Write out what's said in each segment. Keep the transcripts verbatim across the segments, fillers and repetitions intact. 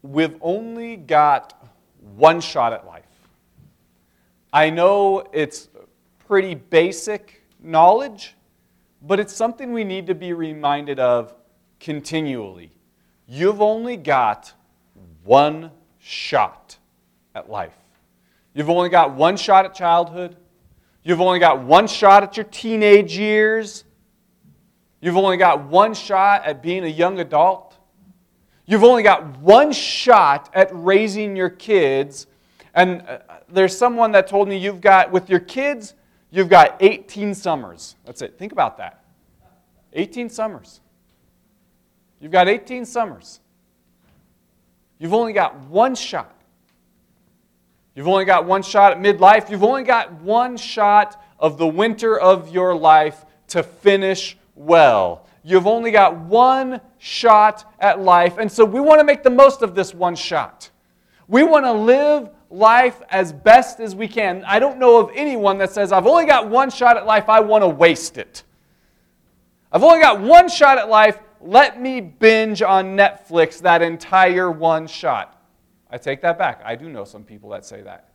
we've only got one shot at life. I know it's pretty basic knowledge, but it's something we need to be reminded of continually. You've only got one shot at life. You've only got one shot at childhood. You've only got one shot at your teenage years. You've only got one shot at being a young adult. You've only got one shot at raising your kids. And uh, there's someone that told me you've got, with your kids, you've got eighteen summers. That's it. Think about that. eighteen summers. You've got eighteen summers. You've only got one shot. You've only got one shot at midlife. You've only got one shot of the winter of your life to finish well. You've only got one shot at life. And so we want to make the most of this one shot. We want to live life as best as we can. I don't know of anyone that says, I've only got one shot at life, I want to waste it. I've only got one shot at life, let me binge on Netflix that entire one shot. I take that back. I do know some people that say that.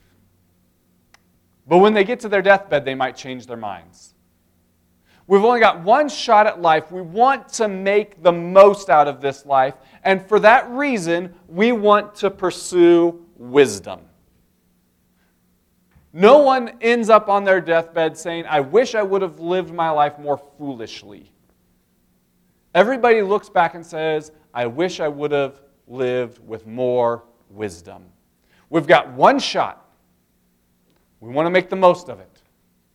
But when they get to their deathbed, they might change their minds. We've only got one shot at life. We want to make the most out of this life. And for that reason, we want to pursue wisdom. No one ends up on their deathbed saying, I wish I would have lived my life more foolishly. Everybody looks back and says, I wish I would have lived with more wisdom. We've got one shot. We want to make the most of it.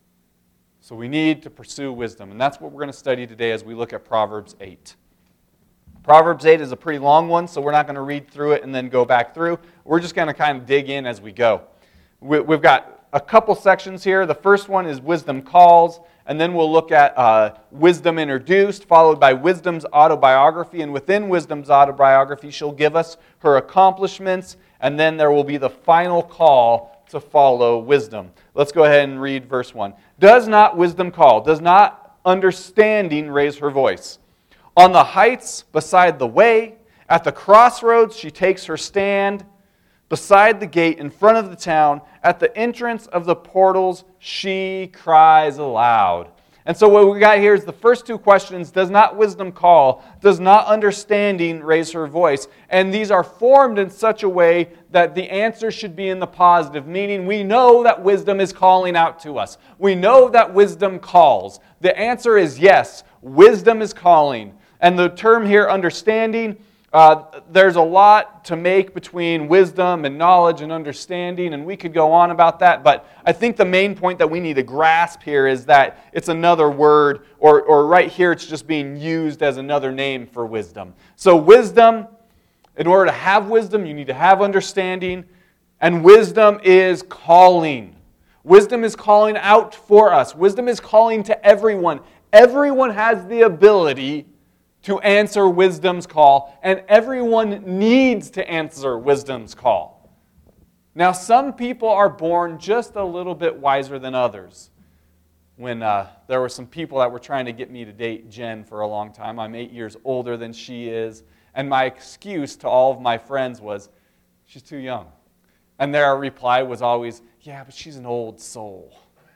So we need to pursue wisdom. And that's what we're going to study today as we look at Proverbs eight. Proverbs eight is a pretty long one, so we're not going to read through it and then go back through. We're just going to kind of dig in as we go. We've got a couple sections here. The first one is Wisdom Calls, and then we'll look at uh, Wisdom Introduced, followed by Wisdom's autobiography. And within Wisdom's autobiography, she'll give us her accomplishments, and then there will be the final call to follow wisdom. Let's go ahead and read verse one. Does not wisdom call? Does not understanding raise her voice? On the heights beside the way, at the crossroads she takes her stand. Beside the gate in front of the town, at the entrance of the portals, she cries aloud. And so what we got here is the first two questions. Does not wisdom call? Does not understanding raise her voice? And these are formed in such a way that the answer should be in the positive, meaning we know that wisdom is calling out to us. We know that wisdom calls. The answer is yes, wisdom is calling. And the term here, understanding, Uh, there's a lot to make between wisdom and knowledge and understanding, and we could go on about that, but I think the main point that we need to grasp here is that it's another word, or, or right here it's just being used as another name for wisdom. So wisdom, in order to have wisdom, you need to have understanding, and wisdom is calling. Wisdom is calling out for us. Wisdom is calling to everyone. Everyone has the ability to answer wisdom's call, and everyone needs to answer wisdom's call. Now, some people are born just a little bit wiser than others. When uh, there were some people that were trying to get me to date Jen for a long time, I'm eight years older than she is, and my excuse to all of my friends was, she's too young. And their reply was always, yeah, but she's an old soul.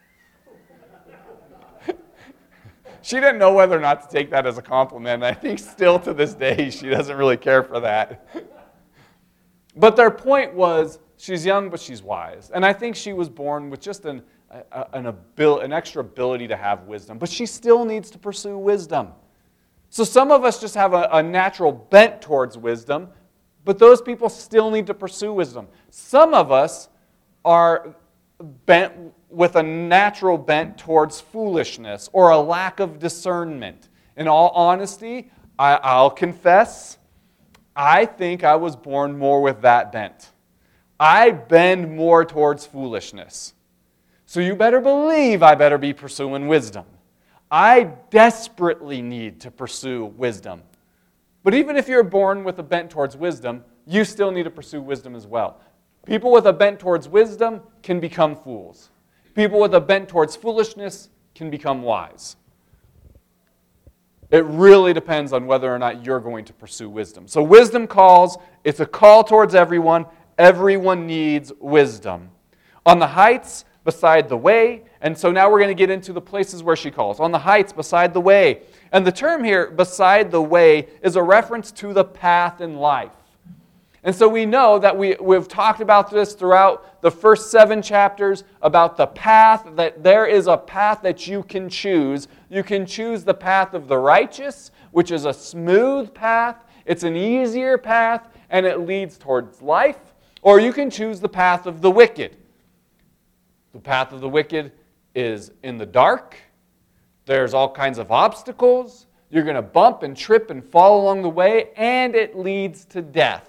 She didn't know whether or not to take that as a compliment. I think still to this day, she doesn't really care for that. But their point was, she's young, but she's wise. And I think she was born with just an, a, an, abil- an extra ability to have wisdom. But she still needs to pursue wisdom. So some of us just have a, a natural bent towards wisdom, but those people still need to pursue wisdom. Some of us are bent with a natural bent towards foolishness or a lack of discernment. In all honesty, I, I'll confess, I think I was born more with that bent. I bend more towards foolishness. So you better believe I better be pursuing wisdom. I desperately need to pursue wisdom. But even if you're born with a bent towards wisdom, you still need to pursue wisdom as well. People with a bent towards wisdom can become fools. People with a bent towards foolishness can become wise. It really depends on whether or not you're going to pursue wisdom. So wisdom calls, it's a call towards everyone. Everyone needs wisdom. On the heights, beside the way, and so now we're going to get into the places where she calls. On the heights, beside the way. And the term here, beside the way, is a reference to the path in life. And so we know that we, we've talked about this throughout the first seven chapters, about the path, that there is a path that you can choose. You can choose the path of the righteous, which is a smooth path. It's an easier path, and it leads towards life. Or you can choose the path of the wicked. The path of the wicked is in the dark. There's all kinds of obstacles. You're going to bump and trip and fall along the way, and it leads to death.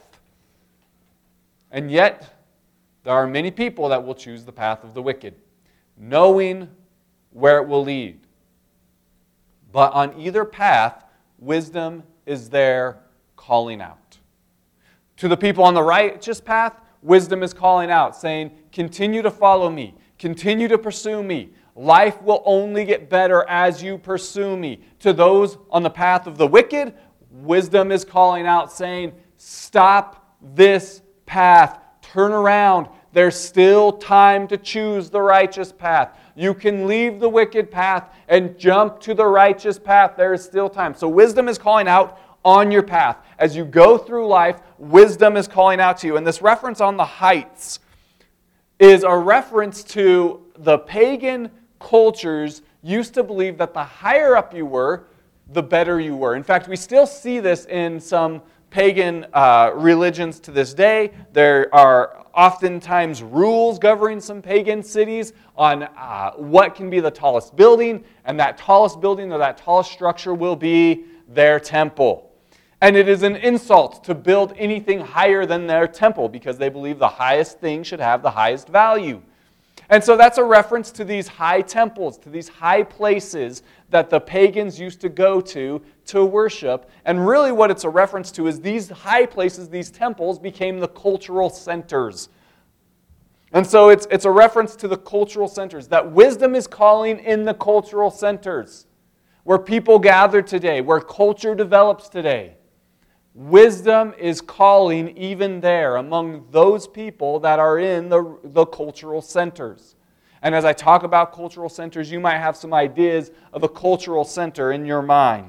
And yet, there are many people that will choose the path of the wicked, knowing where it will lead. But on either path, wisdom is there calling out. To the people on the righteous path, wisdom is calling out, saying, continue to follow me, continue to pursue me. Life will only get better as you pursue me. To those on the path of the wicked, wisdom is calling out, saying, stop this path. Turn around. There's still time to choose the righteous path. You can leave the wicked path and jump to the righteous path. There is still time. So wisdom is calling out on your path. As you go through life, wisdom is calling out to you. And this reference on the heights is a reference to the pagan cultures used to believe that the higher up you were, the better you were. In fact, we still see this in some pagan uh, religions to this day. There are oftentimes rules governing some pagan cities on uh, what can be the tallest building, and that tallest building or that tallest structure will be their temple. And it is an insult to build anything higher than their temple because they believe the highest thing should have the highest value. And so that's a reference to these high temples, to these high places that the pagans used to go to to worship. And really what it's a reference to is these high places, these temples, became the cultural centers. And so it's, it's a reference to the cultural centers, that wisdom is calling in the cultural centers, where people gather today, where culture develops today. Wisdom is calling even there among those people that are in the, the cultural centers. And as I talk about cultural centers, you might have some ideas of a cultural center in your mind.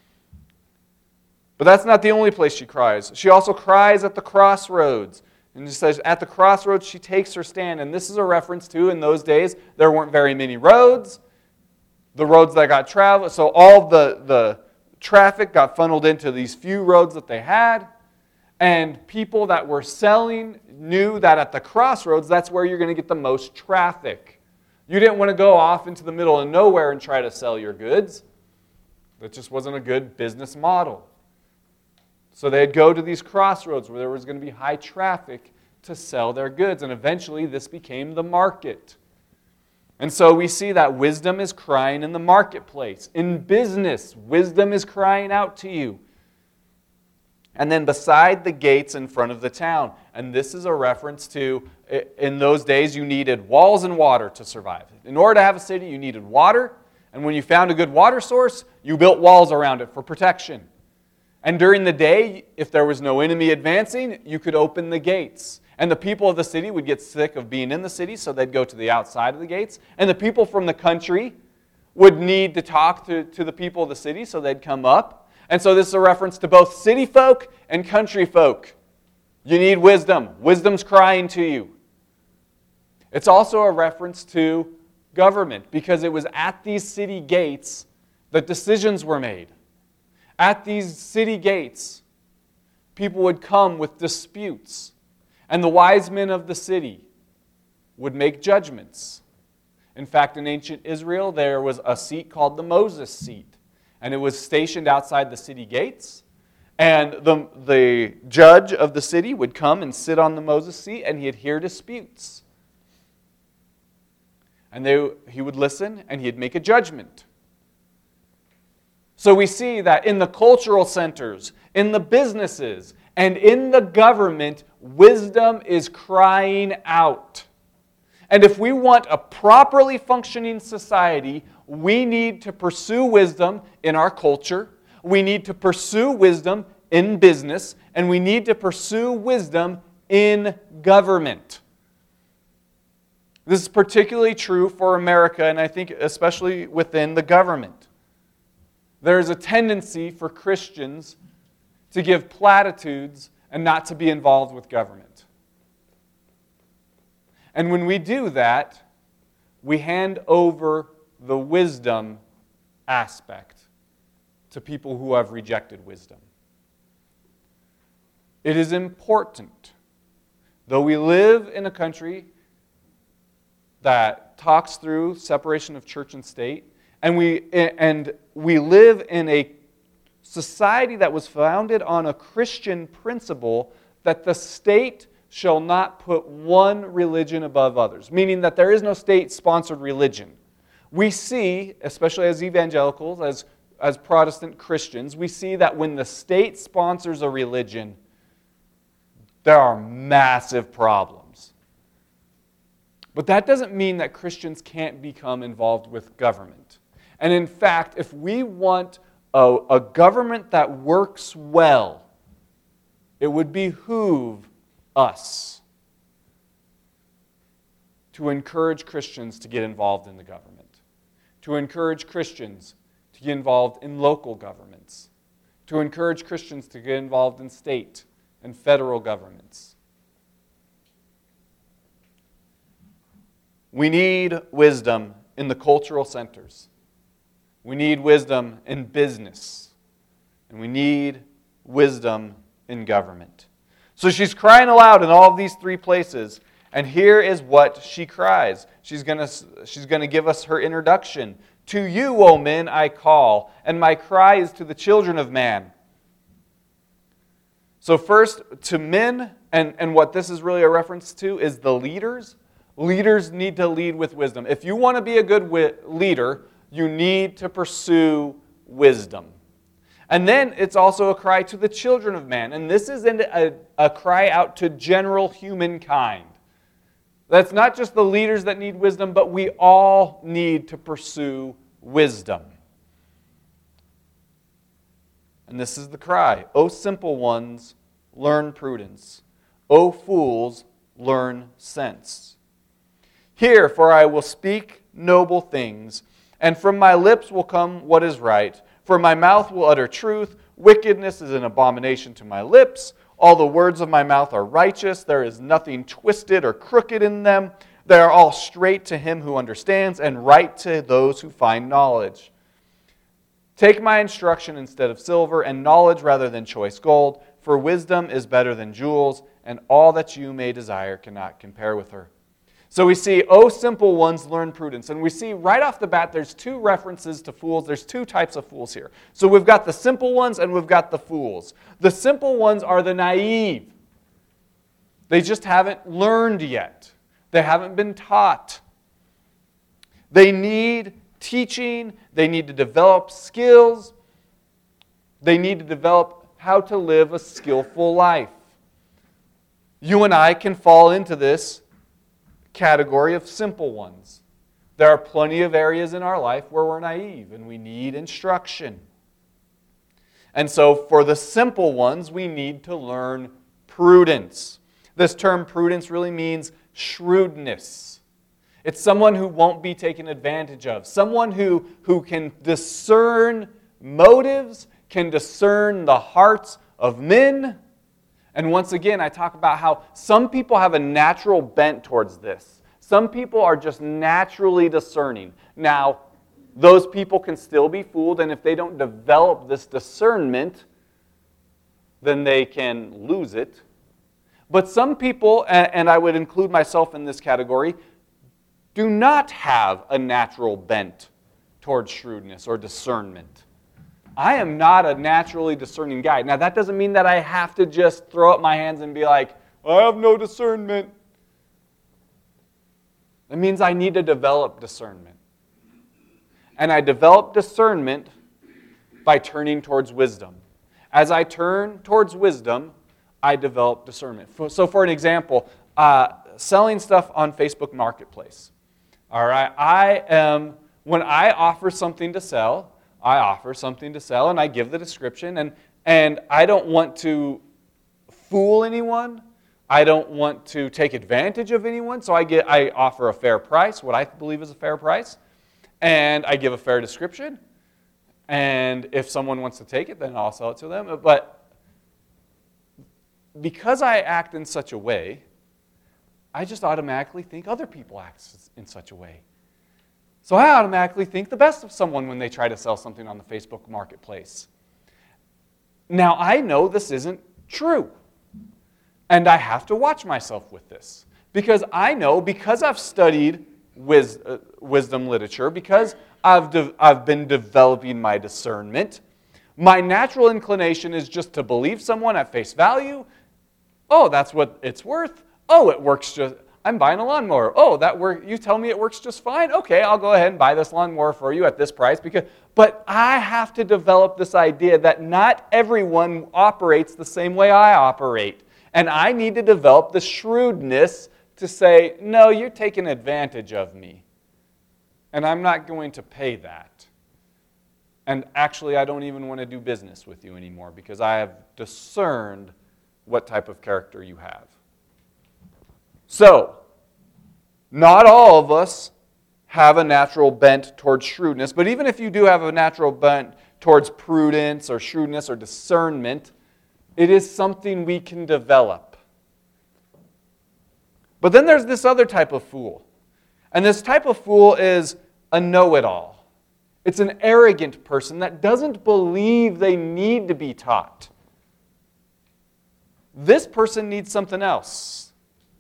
But that's not the only place she cries. She also cries at the crossroads. And she says, at the crossroads, she takes her stand. And this is a reference to, in those days, there weren't very many roads. The roads that got traveled, so all the, the traffic got funneled into these few roads that they had. And people that were selling knew that at the crossroads, that's where you're going to get the most traffic. You didn't want to go off into the middle of nowhere and try to sell your goods. That just wasn't a good business model. So they'd go to these crossroads where there was going to be high traffic to sell their goods. And eventually this became the market. And so we see that wisdom is crying in the marketplace. In business, wisdom is crying out to you. And then beside the gates in front of the town. And this is a reference to, in those days, you needed walls and water to survive. In order to have a city, you needed water. And when you found a good water source, you built walls around it for protection. And during the day, if there was no enemy advancing, you could open the gates. And the people of the city would get sick of being in the city, so they'd go to the outside of the gates. And the people from the country would need to talk to, to the people of the city, so they'd come up. And so this is a reference to both city folk and country folk. You need wisdom. Wisdom's crying to you. It's also a reference to government, because it was at these city gates that decisions were made. At these city gates, people would come with disputes. And the wise men of the city would make judgments. In fact, in ancient Israel, there was a seat called the Moses seat. And it was stationed outside the city gates. And the, the judge of the city would come and sit on the Moses seat, and he'd hear disputes. And they, he would listen, and he'd make a judgment. So we see that in the cultural centers, in the businesses, and in the government, wisdom is crying out. And if we want a properly functioning society, we need to pursue wisdom in our culture, we need to pursue wisdom in business, and we need to pursue wisdom in government. This is particularly true for America, and I think especially within the government. There is a tendency for Christians to give platitudes and not to be involved with government. And when we do that, we hand over the wisdom aspect to people who have rejected wisdom. It is important, though we live in a country that talks through separation of church and state, and we and we live in a society that was founded on a Christian principle that the state shall not put one religion above others, meaning that there is no state-sponsored religion. We see, especially as evangelicals, as, as Protestant Christians, we see that when the state sponsors a religion, there are massive problems. But that doesn't mean that Christians can't become involved with government. And in fact, if we want a, a government that works well, it would behoove us to encourage Christians to get involved in the government, to encourage Christians to get involved in local governments, to encourage Christians to get involved in state and federal governments. We need wisdom in the cultural centers. We need wisdom in business. And we need wisdom in government. So she's crying aloud in all of these three places. And here is what she cries. She's going to she's going to give us her introduction. To you, O men, I call, and my cry is to the children of man. So first, to men, and, and what this is really a reference to is the leaders. Leaders need to lead with wisdom. If you want to be a good wi- leader, you need to pursue wisdom. And then it's also a cry to the children of man. And this is a, a cry out to general humankind. That's not just the leaders that need wisdom, but we all need to pursue wisdom. And this is the cry. O simple ones, learn prudence. O fools, learn sense. Hear, for I will speak noble things, and from my lips will come what is right. For my mouth will utter truth. Wickedness is an abomination to my lips. All the words of my mouth are righteous. There is nothing twisted or crooked in them. They are all straight to him who understands, and right to those who find knowledge. Take my instruction instead of silver, and knowledge rather than choice gold. For wisdom is better than jewels, and all that you may desire cannot compare with her. So we see, O simple ones, learn prudence. And we see right off the bat, there's two references to fools. There's two types of fools here. So we've got the simple ones and we've got the fools. The simple ones are the naive. They just haven't learned yet. They haven't been taught. They need teaching. They need to develop skills. They need to develop how to live a skillful life. You and I can fall into this category of simple ones. There are plenty of areas in our life where we're naive and we need instruction. And so for the simple ones, we need to learn prudence. This term prudence really means shrewdness. It's someone who won't be taken advantage of. Someone who, who can discern motives, can discern the hearts of men. And once again, I talk about how some people have a natural bent towards this. Some people are just naturally discerning. Now, those people can still be fooled, and if they don't develop this discernment, then they can lose it. But some people, and I would include myself in this category, do not have a natural bent towards shrewdness or discernment. I am not a naturally discerning guy. Now, that doesn't mean that I have to just throw up my hands and be like, I have no discernment. It means I need to develop discernment. And I develop discernment by turning towards wisdom. As I turn towards wisdom, I develop discernment. So for an example, uh, selling stuff on Facebook Marketplace. All right, I am When I offer something to sell, I offer something to sell and I give the description, and, and I don't want to fool anyone. I don't want to take advantage of anyone, so I get I offer a fair price, what I believe is a fair price, and I give a fair description. And if someone wants to take it, then I'll sell it to them. But because I act in such a way, I just automatically think other people act in such a way. So I automatically think the best of someone when they try to sell something on the Facebook marketplace. Now, I know this isn't true. And I have to watch myself with this. Because I know, because I've studied wis- uh, wisdom literature, because I've, de- I've been developing my discernment, my natural inclination is just to believe someone at face value. Oh, that's what it's worth. Oh, it works just... I'm buying a lawnmower. Oh, that work. You tell me it works just fine? Okay, I'll go ahead and buy this lawnmower for you at this price. Because, but I have to develop this idea that not everyone operates the same way I operate. And I need to develop the shrewdness to say, no, you're taking advantage of me. And I'm not going to pay that. And actually, I don't even want to do business with you anymore because I have discerned what type of character you have. So, not all of us have a natural bent towards shrewdness, but even if you do have a natural bent towards prudence or shrewdness or discernment, it is something we can develop. But then there's this other type of fool. And this type of fool is a know-it-all. It's an arrogant person that doesn't believe they need to be taught. This person needs something else.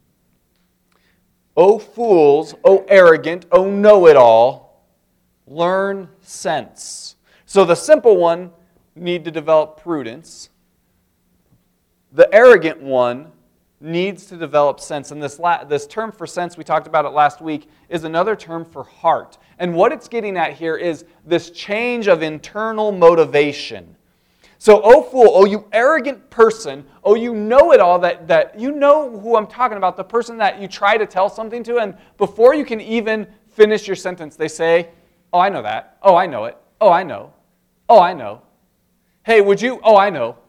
O fools, O arrogant, O know-it-all, learn sense. So the simple one need to develop prudence. The arrogant one needs to develop sense. And this, la- this term for sense, we talked about it last week, is another term for heart. And what it's getting at here is this change of internal motivation. So, oh fool, oh you arrogant person, oh you know-it-all, that, that you know who I'm talking about, the person that you try to tell something to, and before you can even finish your sentence, they say, oh, I know that. Oh, I know it. Oh, I know. Oh, I know. Hey, would you? Oh, I know.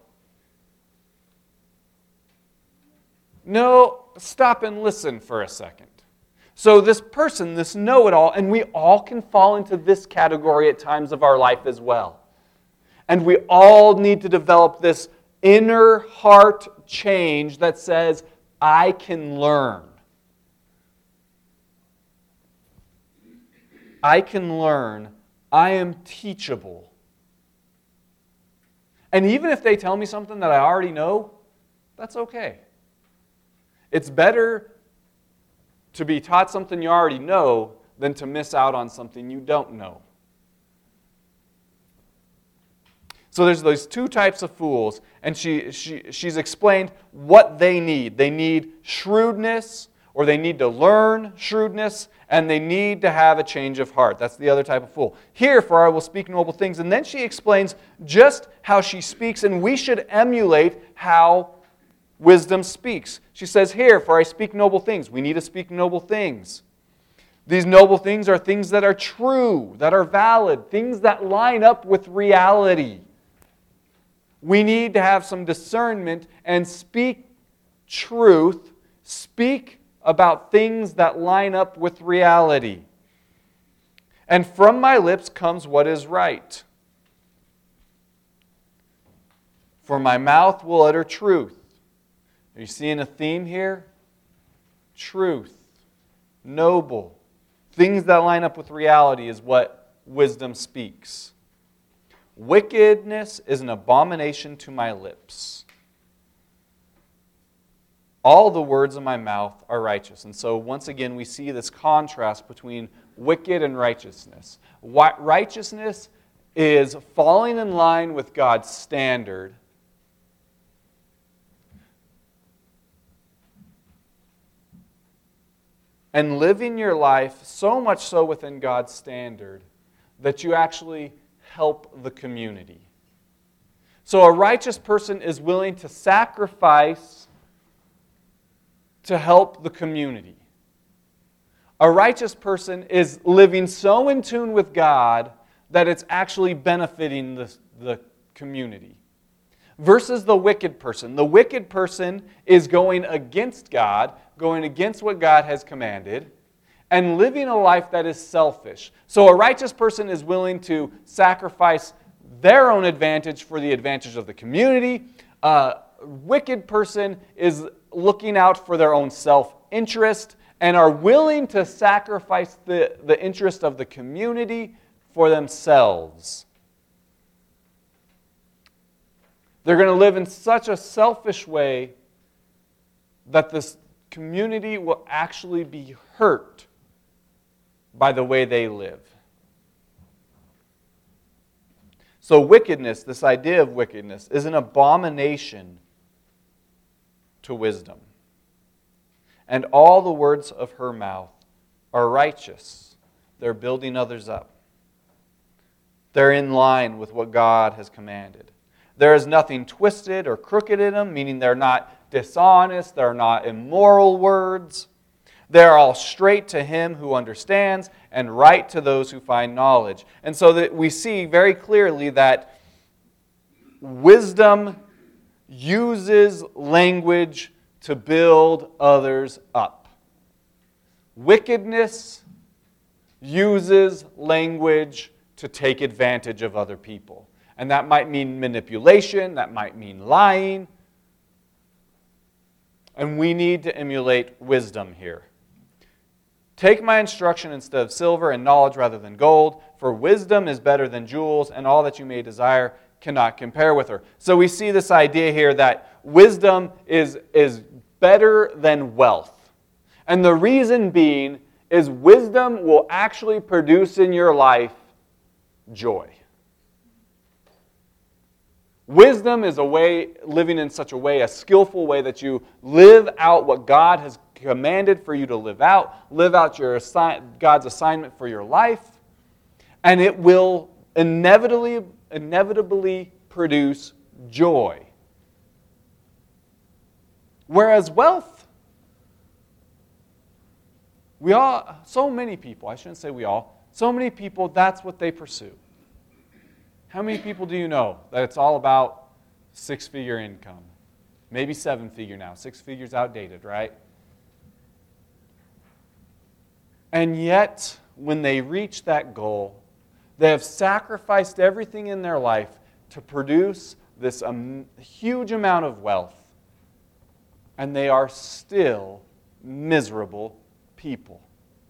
No, stop and listen for a second. So this person, this know-it-all, and we all can fall into this category at times of our life as well. And we all need to develop this inner heart change that says, I can learn. I can learn. I am teachable. And even if they tell me something that I already know, that's okay. It's better to be taught something you already know than to miss out on something you don't know. So there's those two types of fools, and she, she, she's explained what they need. They need shrewdness, or they need to learn shrewdness, and they need to have a change of heart. That's the other type of fool. Here, for I will speak noble things. And then she explains just how she speaks, and we should emulate how wisdom speaks. She says, here, for I speak noble things. We need to speak noble things. These noble things are things that are true, that are valid, things that line up with reality. We need to have some discernment and speak truth, speak about things that line up with reality. And from my lips comes what is right. For my mouth will utter truth. Are you seeing a theme here? Truth, noble, things that line up with reality is what wisdom speaks. Wickedness is an abomination to my lips. All the words of my mouth are righteous. And so once again we see this contrast between wicked and righteousness. Righteousness is falling in line with God's standard. And living your life so much so within God's standard that you actually help the community. So a righteous person is willing to sacrifice to help the community. A righteous person is living so in tune with God that it's actually benefiting the, the community. Versus the wicked person. The wicked person is going against God, going against what God has commanded, and living a life that is selfish. So a righteous person is willing to sacrifice their own advantage for the advantage of the community. A wicked person is looking out for their own self-interest and are willing to sacrifice the, the interest of the community for themselves. They're going to live in such a selfish way that this community will actually be hurt by the way they live. So wickedness, this idea of wickedness, is an abomination to wisdom. And all the words of her mouth are righteous. They're building others up. They're in line with what God has commanded. There is nothing twisted or crooked in them, meaning they're not dishonest, they're not immoral words. They're all straight to him who understands and right to those who find knowledge. And so that we see very clearly that wisdom uses language to build others up. Wickedness uses language to take advantage of other people. And that might mean manipulation, that might mean lying. And we need to emulate wisdom here. Take my instruction instead of silver, and knowledge rather than gold, for wisdom is better than jewels, and all that you may desire cannot compare with her. So we see this idea here that wisdom is, is better than wealth. And the reason being is wisdom will actually produce in your life joy. Wisdom is a way, living in such a way, a skillful way that you live out what God has commanded for you to live out, live out your assi- God's assignment for your life, and it will inevitably, inevitably produce joy. Whereas wealth, we all, so many people, I shouldn't say we all, so many people, that's what they pursue. How many people do you know that it's all about six-figure income? Maybe seven-figure now. Six figures outdated, right? And yet, when they reach that goal, they have sacrificed everything in their life to produce this um, huge amount of wealth, and they are still miserable people.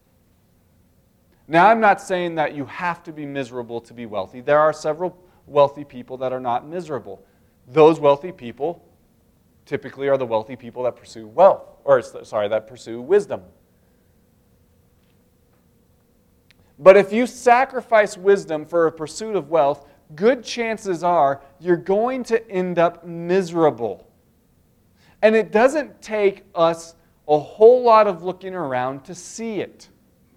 Now, I'm not saying that you have to be miserable to be wealthy. There are several wealthy people that are not miserable. Those wealthy people typically are the wealthy people that pursue wealth, or sorry, that pursue wisdom. But if you sacrifice wisdom for a pursuit of wealth, good chances are you're going to end up miserable. And it doesn't take us a whole lot of looking around to see it.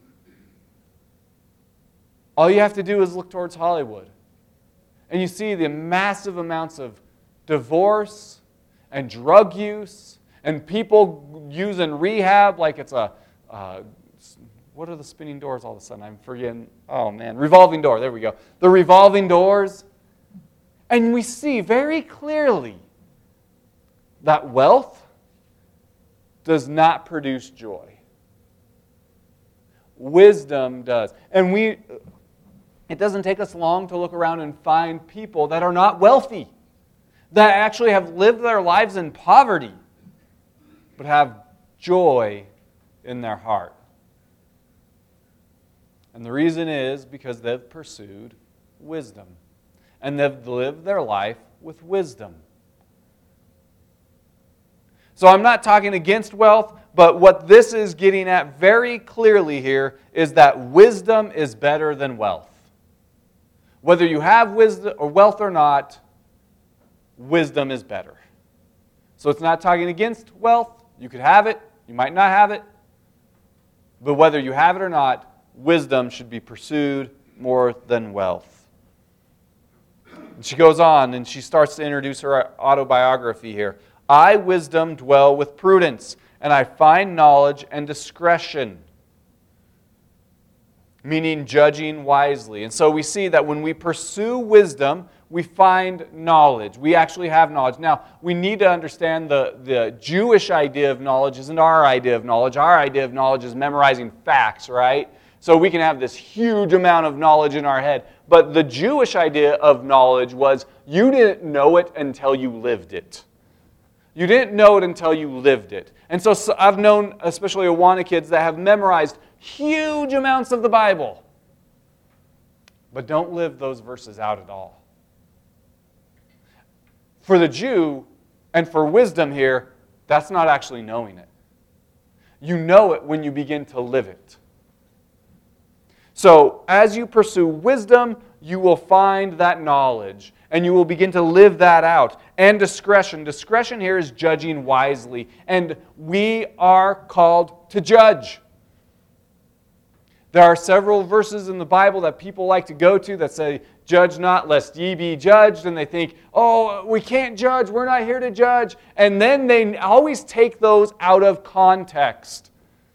All you have to do is look towards Hollywood. And you see the massive amounts of divorce and drug use and people using rehab like it's a, uh, what are the spinning doors all of a sudden? I'm forgetting. Oh, man. Revolving door. There we go. The revolving doors. And we see very clearly that wealth does not produce joy. Wisdom does. And we... It doesn't take us long to look around and find people that are not wealthy, that actually have lived their lives in poverty, but have joy in their heart. And the reason is because they've pursued wisdom, and they've lived their life with wisdom. So I'm not talking against wealth, but what this is getting at very clearly here is that wisdom is better than wealth. Whether you have wisdom or wealth or not, wisdom is better. So it's not talking against wealth. You could have it, you might not have it. But whether you have it or not, wisdom should be pursued more than wealth. And she goes on and she starts to introduce her autobiography here. I, wisdom, dwell with prudence, and I find knowledge and discretion. meaning judging wisely. And so we see that when we pursue wisdom, we find knowledge. We actually have knowledge. Now, we need to understand the, the Jewish idea of knowledge isn't our idea of knowledge. Our idea of knowledge is memorizing facts, right? So we can have this huge amount of knowledge in our head. But the Jewish idea of knowledge was you didn't know it until you lived it. You didn't know it until you lived it. And so, so I've known, especially Awana kids, that have memorized huge amounts of the Bible, but don't live those verses out at all. For the Jew, and for wisdom here, that's not actually knowing it. You know it when you begin to live it. So, as you pursue wisdom, you will find that knowledge, and you will begin to live that out. And discretion. Discretion here is judging wisely, and we are called to judge. There are several verses in the Bible that people like to go to that say, judge not lest ye be judged. And they think, oh, we can't judge. We're not here to judge. And then they always take those out of context.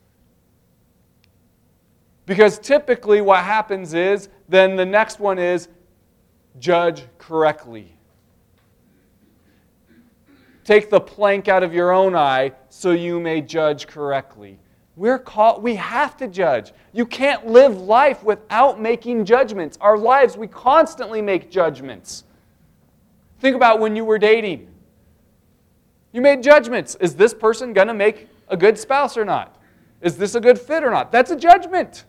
Because typically what happens is, then the next one is, judge correctly. Take the plank out of your own eye so you may judge correctly. We're called, we have to judge. You can't live life without making judgments. Our lives, we constantly make judgments. Think about when you were dating. You made judgments. Is this person going to make a good spouse or not? Is this a good fit or not? That's a judgment.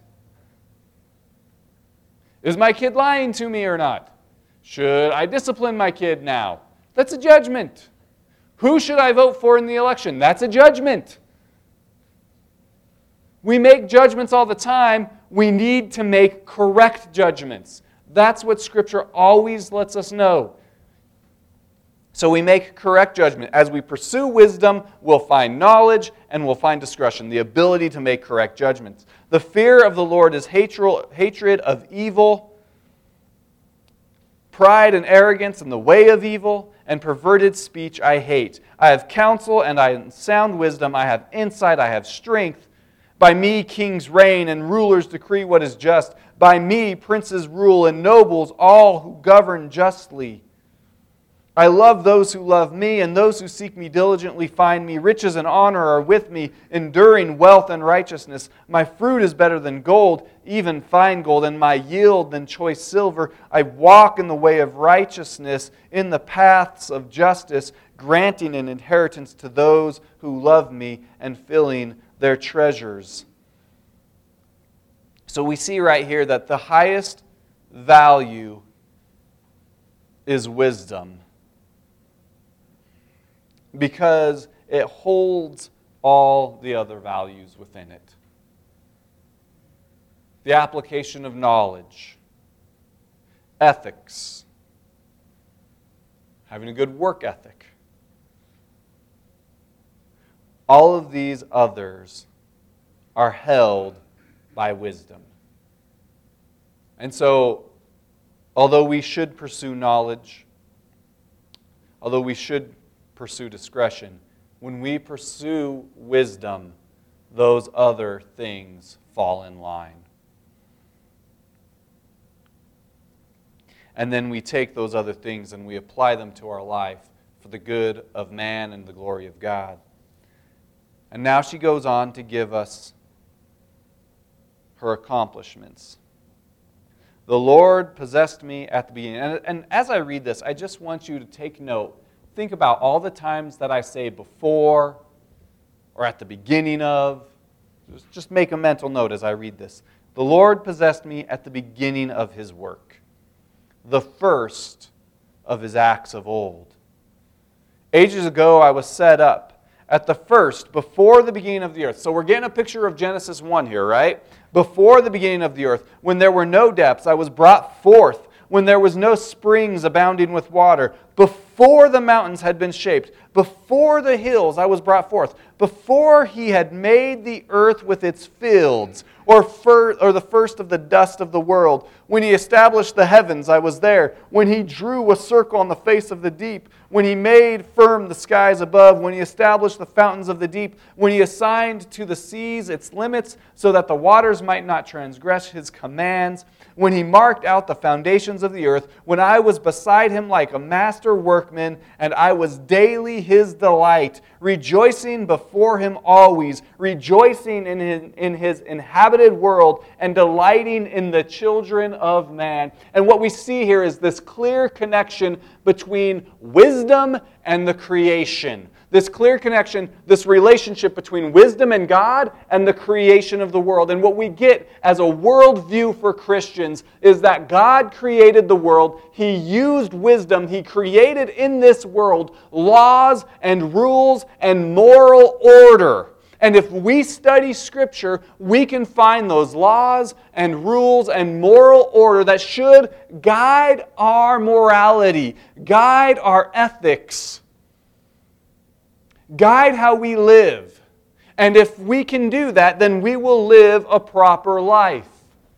Is my kid lying to me or not? Should I discipline my kid now? That's a judgment. Who should I vote for in the election? That's a judgment. We make judgments all the time. We need to make correct judgments. That's what Scripture always lets us know. So we make correct judgment. As we pursue wisdom, we'll find knowledge and we'll find discretion, the ability to make correct judgments. The fear of the Lord is hatred of evil, pride and arrogance and the way of evil, and perverted speech I hate. I have counsel and I have sound wisdom. I have insight. I have strength. By me kings reign and rulers decree what is just. By me princes rule and nobles, all who govern justly. I love those who love me, and those who seek me diligently find me. Riches and honor are with me, enduring wealth and righteousness. My fruit is better than gold, even fine gold, and my yield than choice silver. I walk in the way of righteousness, in the paths of justice, granting an inheritance to those who love me and filling their treasures. So we see right here that the highest value is wisdom, because it holds all the other values within it. The application of knowledge, ethics, having a good work ethic. All of these others are held by wisdom. And so, although we should pursue knowledge, although we should pursue discretion, when we pursue wisdom, those other things fall in line. And then we take those other things and we apply them to our life for the good of man and the glory of God. And now she goes on to give us her accomplishments. The Lord possessed me at the beginning. And, and as I read this, I just want you to take note. Think about all the times that I say before or at the beginning of. Just, just make a mental note as I read this. The Lord possessed me at the beginning of His work, the first of His acts of old. Ages ago I was set up at the first, before the beginning of the earth. So we're getting a picture of Genesis one here, right? Before the beginning of the earth, when there were no depths, I was brought forth. When there was no springs abounding with water, before the mountains had been shaped, before the hills I was brought forth, before He had made the earth with its fields, or, fir- or the first of the dust of the world. When He established the heavens, I was there. When He drew a circle on the face of the deep, when He made firm the skies above, when He established the fountains of the deep, when He assigned to the seas its limits so that the waters might not transgress His commands, when He marked out the foundations of the earth, when I was beside Him like a master workman, and I was daily His delight, rejoicing before Him always, rejoicing in His, in His inhabited world, and delighting in the children of man. And what we see here is this clear connection between wisdom and the creation. This clear connection, this relationship between wisdom and God and the creation of the world. And what we get as a worldview for Christians is that God created the world. He used wisdom. He created in this world laws and rules and moral order. And if we study Scripture, we can find those laws and rules and moral order that should guide our morality, guide our ethics, guide how we live. And if we can do that, then we will live a proper life.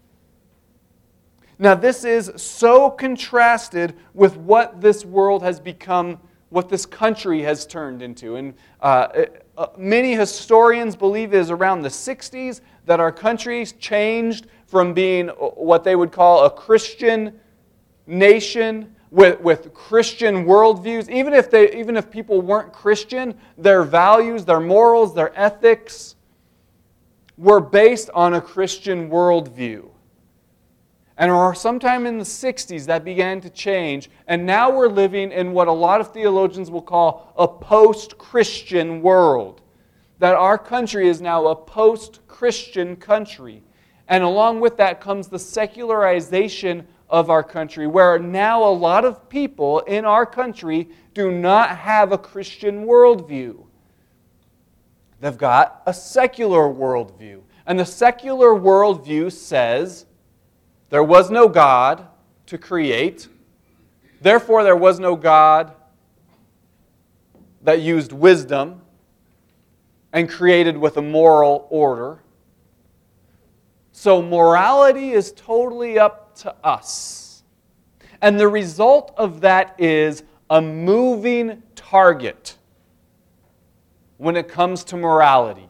Now, this is so contrasted with what this world has become, what this country has turned into. And uh, uh, many historians believe it is around the sixties that our country changed from being what they would call a Christian nation with, with Christian worldviews. Even if they, even if people weren't Christian, their values, their morals, their ethics were based on a Christian worldview. And sometime in the sixties, that began to change. And now we're living in what a lot of theologians will call a post-Christian world. That our country is now a post-Christian country. And along with that comes the secularization of our country, where now a lot of people in our country do not have a Christian worldview. They've got a secular worldview. And the secular worldview says there was no God to create. Therefore, there was no God that used wisdom and created with a moral order. So morality is totally up to us. And the result of that is a moving target when it comes to morality.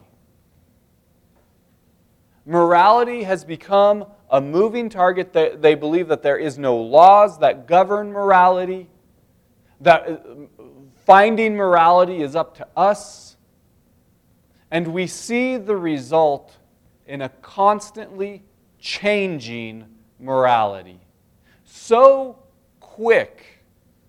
Morality has become a moving target. That they believe that there is no laws that govern morality, that finding morality is up to us. And we see the result in a constantly changing morality. So quick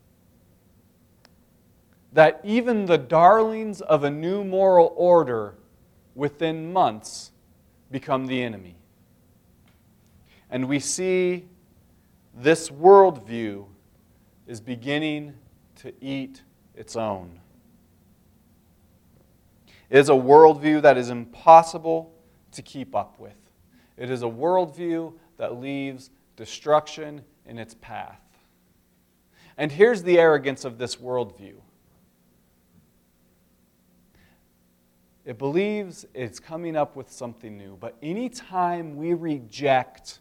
that even the darlings of a new moral order within months become the enemy. And we see this worldview is beginning to eat its own. It is a worldview that is impossible to keep up with. It is a worldview that leaves destruction in its path. And here's the arrogance of this worldview. It believes it's coming up with something new, but anytime we reject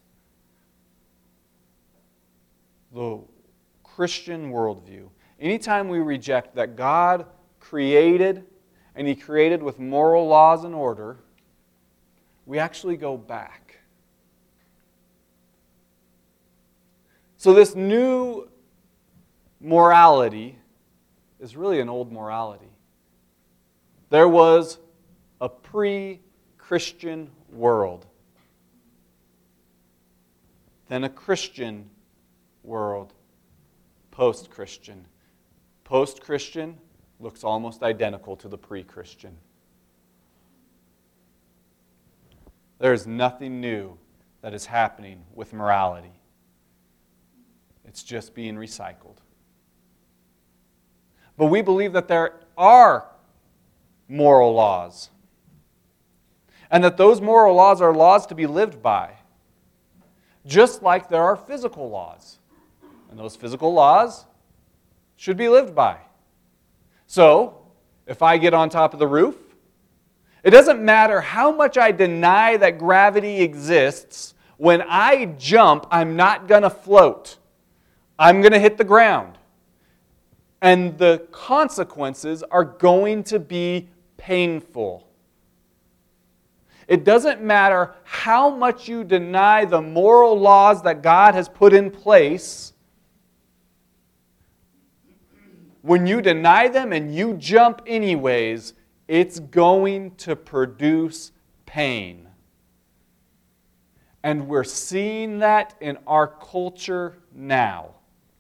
the Christian worldview, anytime we reject that God created and He created with moral laws and order, we actually go back. So this new morality is really an old morality. There was a pre-Christian world, then a Christian world, post-Christian. Post-Christian looks almost identical to the pre-Christian. There is nothing new that is happening with morality. It's just being recycled. But we believe that there are moral laws, and that those moral laws are laws to be lived by, just like there are physical laws. And those physical laws should be lived by. So, if I get on top of the roof, it doesn't matter how much I deny that gravity exists. When I jump, I'm not going to float. I'm going to hit the ground. And the consequences are going to be painful. It doesn't matter how much you deny the moral laws that God has put in place. When you deny them and you jump anyways, it's going to produce pain. And we're seeing that in our culture now.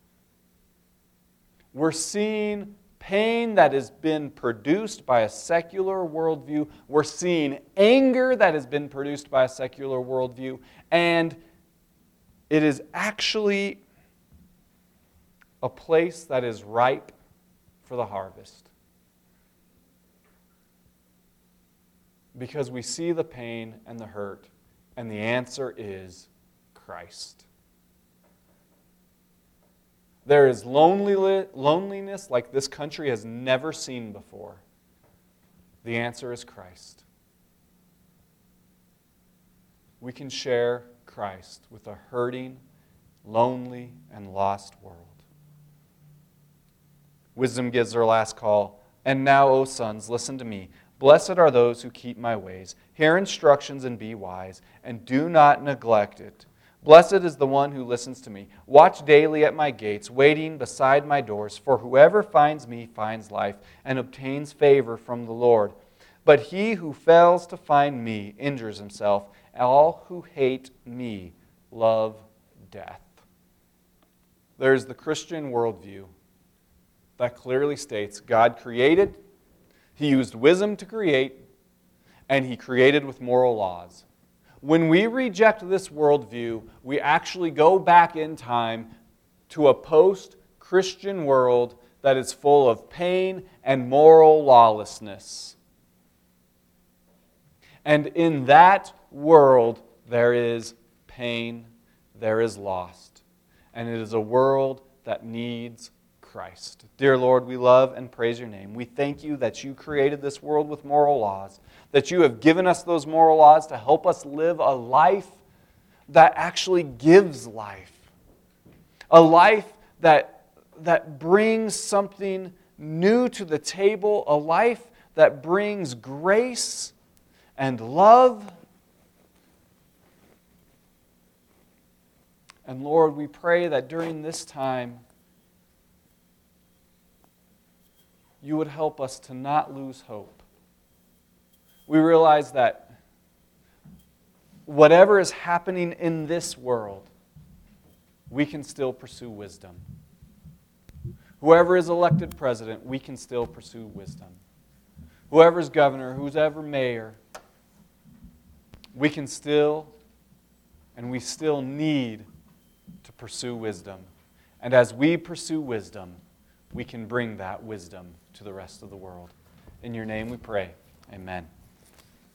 We're seeing pain that has been produced by a secular worldview. We're seeing anger that has been produced by a secular worldview. And it is actually a place that is ripe for the harvest. Because we see the pain and the hurt, and the answer is Christ. There is lonely, loneliness like this country has never seen before. The answer is Christ. We can share Christ with a hurting, lonely, and lost world. Wisdom gives her last call. And now, O sons, listen to me. Blessed are those who keep my ways. Hear instructions and be wise, and do not neglect it. Blessed is the one who listens to me. Watch daily at my gates, waiting beside my doors, for whoever finds me finds life and obtains favor from the Lord. But he who fails to find me injures himself. All who hate me love death. There's the Christian worldview that clearly states God created, He used wisdom to create, and He created with moral laws. When we reject this worldview, we actually go back in time to a post-Christian world that is full of pain and moral lawlessness. And in that world, there is pain, there is loss, and it is a world that needs Christ. Dear Lord, we love and praise your name. We thank you that you created this world with moral laws, that you have given us those moral laws to help us live a life that actually gives life. A life that, that brings something new to the table, a life that brings grace and love. And Lord, we pray that during this time, you would help us to not lose hope. We realize that whatever is happening in this world, we can still pursue wisdom. Whoever is elected president, we can still pursue wisdom. Whoever's governor, whoever mayor, we can still, and we still need to pursue wisdom. And as we pursue wisdom, we can bring that wisdom to the rest of the world. In your name we pray. Amen.